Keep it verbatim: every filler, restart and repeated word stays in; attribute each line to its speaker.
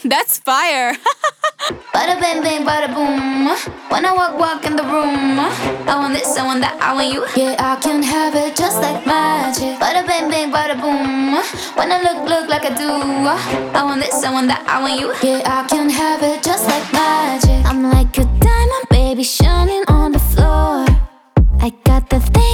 Speaker 1: That's fire.
Speaker 2: Bada bang bang, bada boom. When I walk, walk in the room, I want this, I want that, I want you. Yeah, I can have it just like magic. Bada bang bang, bada boom. When I look, look like I do, I want this, I want that, I want you. Yeah, I can have it just like magic. I'm like a diamond, baby, shining on the floor. I got the thing